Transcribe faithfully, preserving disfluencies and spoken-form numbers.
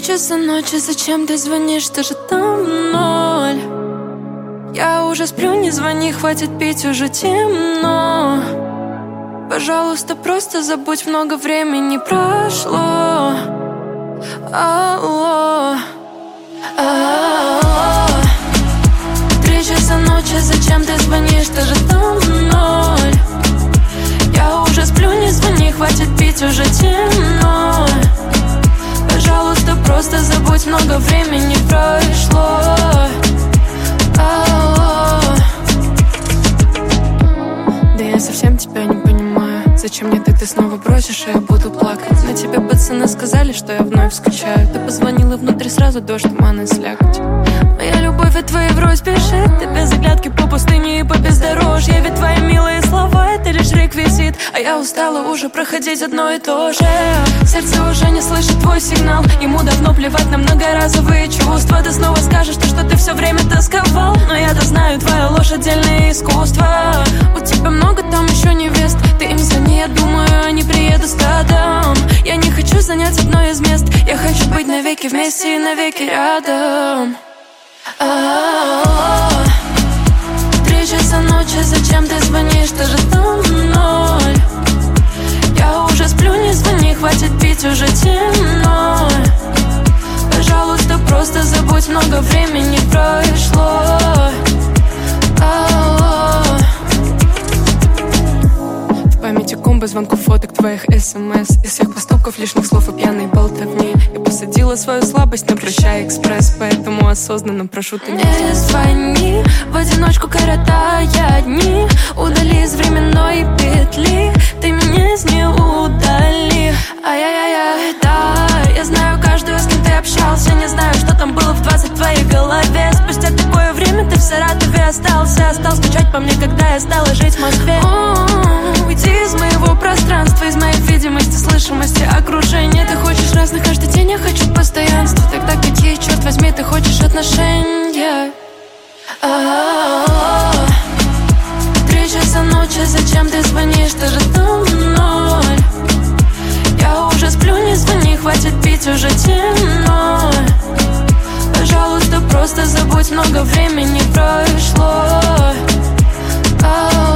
часа ночи, зачем ты звонишь, ты же там ноль. Я уже сплю, не звони, хватит пить, уже темно. Пожалуйста, просто забудь, много времени прошло. Алло, алло. Три часа ночи, зачем ты звонишь, ты же там ноль. Я уже сплю, не звони, хватит пить, уже темно. Пожалуйста, просто забудь, много времени прошло. Алло. Да я совсем тебя не понимаю. Зачем мне так ты снова бросишь, и я буду плакать? На тебе пацаны сказали, что я вновь скучаю. Ты позвонила внутри, сразу дождь, туман и слякоть. Моя любовь от твоей врозь спешит. Ты без оглядки по пустыне и по бездорожью. Ведь твои милые слова — это лишь реквизит. А я устала уже проходить одно и то же. Сердце уже не слышит твой сигнал. Ему давно плевать на многоразовые чувства. Ты снова скажешь то, что ты все время тосковал. Но я-то знаю, твоя ложь — отдельное искусство. У тебя много там еще невест. Ты им звони, я думаю, они приедут стадом. Я не хочу занять одно из мест. Я хочу быть навеки вместе и навеки рядом. А-а-а. Три часа ночи, зачем ты звонишь, ты же там ноль. Я уже сплю, не звони, хватит пить, уже темно. Пожалуйста, просто забудь, много времени прошло. Алло. В памяти комбо звонков, фоток твоих смс. Из всех поступков, лишних слов и пьяной болтовни. Я посадила свою слабость на прощай экспресс. Поэтому осознанно прошу, ты не звони. В одиночку коротая дни. Удали из временной петли. Ты меня из нее удали. Ай-яй-яй, да. Я знаю каждую, с кем ты общался. Не знаю, что там было в двадцать в твоей голове. Спустя такое время ты в Саратове остался. Стал скучать по мне, когда я стала жить в Москве. О-о-о, уйди из моего пространства, из моей видимости, слышимости, окружения. Ты хочешь разных каждый день, я хочу постоянства. Тогда какие, черт возьми, ты хочешь отношения? А-а-а. Три часа ночи, зачем ты звонишь, ты же там ноль. Я уже сплю, не звони, хватит пить, уже темно. Пожалуйста, просто забудь, много времени прошло. А-а-а.